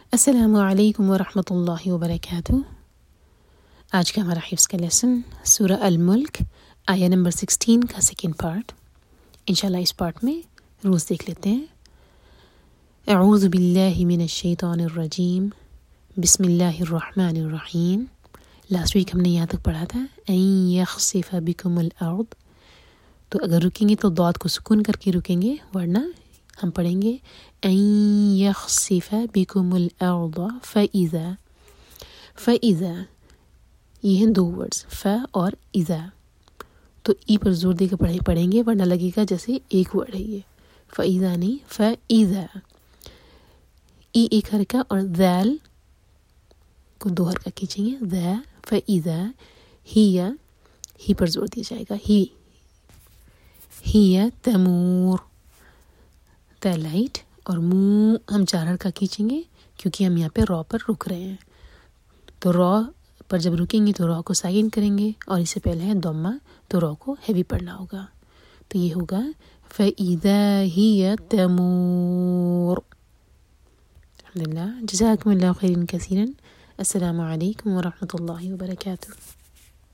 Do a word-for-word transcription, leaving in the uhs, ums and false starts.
السلام علیکم ورحمۃ اللہ وبرکاتہ۔ آج کا ہمارا حفظ کا لیسن سورہ الملک آیا نمبر سکسٹین کا سیکنڈ پارٹ۔ انشاءاللہ اس پارٹ میں روز دیکھ لیتے ہیں۔ اعوذ باللہ من الشیطان الرجیم، بسم اللہ الرحمن الرحیم۔ لاسٹ ویک ہم نے یہاں تک پڑھا تھا این یخسف بکم الارض، تو اگر رکیں گے تو ضاد کو سکون کر کے رکیں گے، ورنہ ہم پڑھیں گے این یخسف بکم الارض فاذا۔ فاذا یہ ہیں دو ورڈز، ف اور اذا، تو ای پر زور دے کر پڑھیں گے ورنہ لگے گا جیسے ایک ورڈ ہے یہ، فاذا نہیں فاذا۔ ای ایک حرکہ اور ذال کو دو حرکہ کھینچیں گے، ذا فاذا ہی، ہی پر زور دیا جائے گا، ہی ہی تمور، تا لائٹ اور منہ ہم چار حرکہ کھینچیں گے کیونکہ ہم یہاں پہ را پر رک رہے ہیں، تو را پر جب رکیں گے تو را کو ساکن کریں گے، اور اس سے پہلے ہے ضمہ تو را کو ہیوی پڑھنا ہوگا، تو یہ ہوگا فَإِذَا هِيَ تَمُورُ۔ الحمدللہ، جزاکم اللہ خیرا کثیرا۔ السلام علیکم ورحمۃ اللہ وبرکاتہ۔